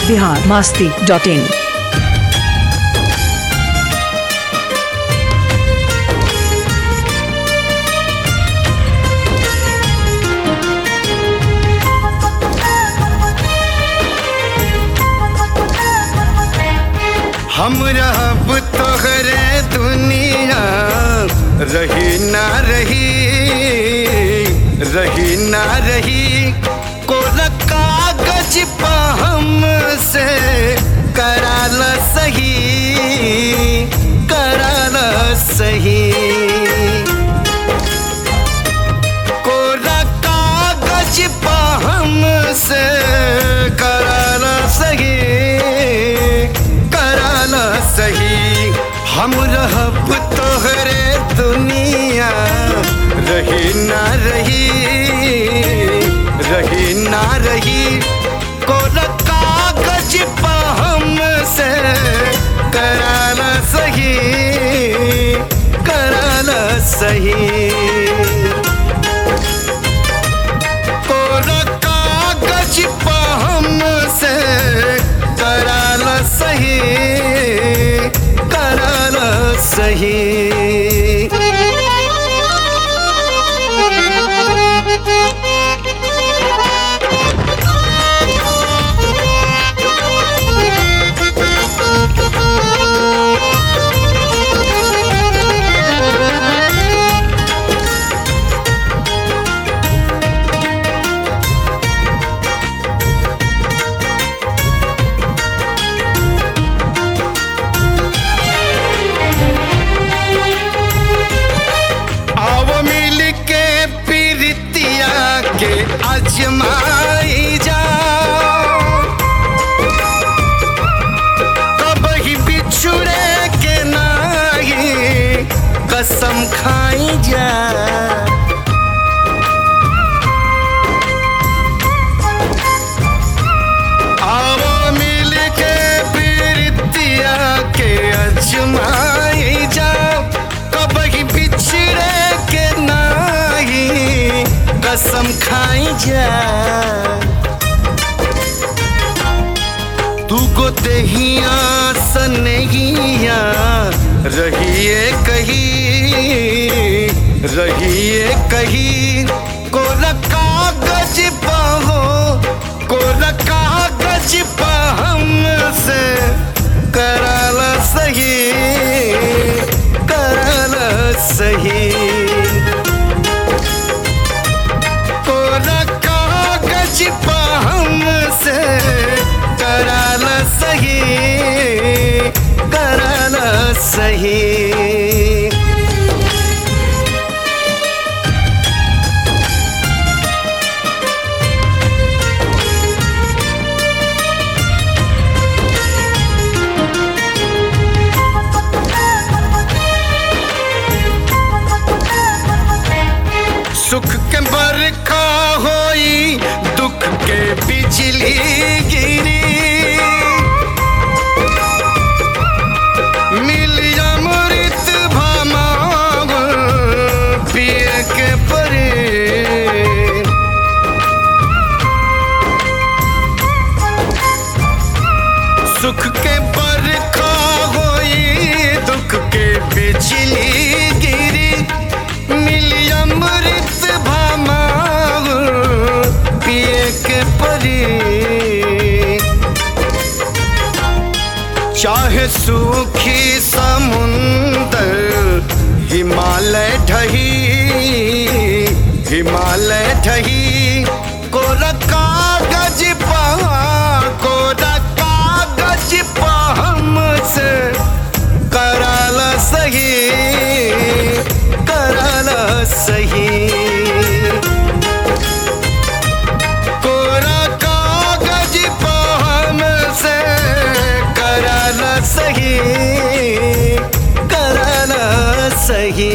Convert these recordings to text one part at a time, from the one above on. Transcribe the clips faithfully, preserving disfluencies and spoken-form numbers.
Bihar Masti dot in. हम रहब तोहरे दुनिया रही ना रही रही ना रही कोरा कागज पा हमसे कराल सही कराल सही कोरा कागज पा हमसे कराल सही सही हम रहब तोहरे दुनिया रही ना रही रही ना रही कोरा कागज पा हमसे कराना सही कराना सही कोरा कागज पा हमसे कराना सही कराना सही। के आजमाई जाओ कभी बिछुड़े के नहीं कसम खाई जा आओ मिल के प्रीतिया के आजमाई जाओ कभी बिछड़े के नहीं कसम खाई जा तू को दहिया सनहिया रहिए कहीं रहिए कहीं कोरा कागज पा हो कोरा कागज पा हमसे कराला सही कराला सही कागज पा हमसे कराना सही कराना सही। सुख के बरखा होई दुख के बिजली गिरी मिली अमृत भमाव पिए के परे सुख के बरखा होई दुख के बिजली गिरी मिली अमृत पिए के परी चाहे सूखी समुंदर हिमालय ढही हिमालय ढही कोरा कागज पा कोरा कागज पा हमसे कराला सही कराला सही सही कराना सही।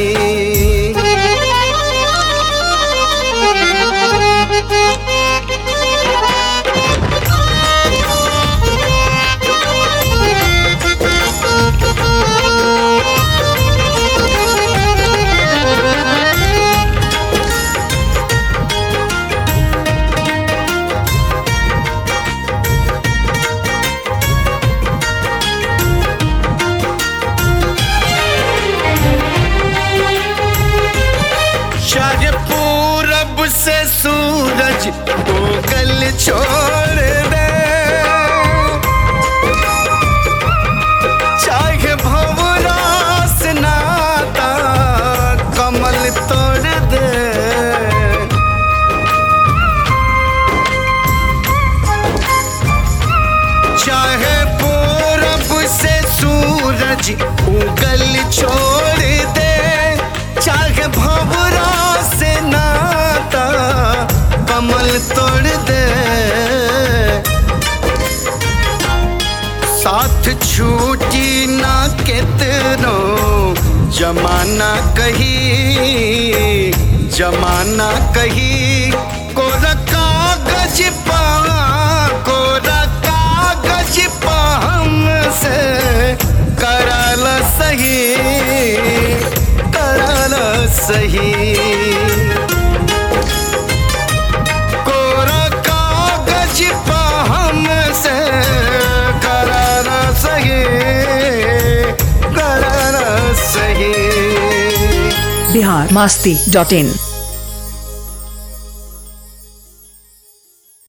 से सूरज उगल छोड़ दे, चाहे भंवरा से नाता कमल तोड़ दे। चाहे पूरब से सूरज उगल छोड़ दे, चाहे भंवरा से नाता कमल तोड़ दे। साथ छूटी ना कितनो जमाना कही, जमाना कही कोरा कागज पा, कोरा कागज पा हमसे कराल सही, कराल सही। कोरा कागज पा हमसे कराल सही, कराल सही। बिहार मस्ती डॉट इन।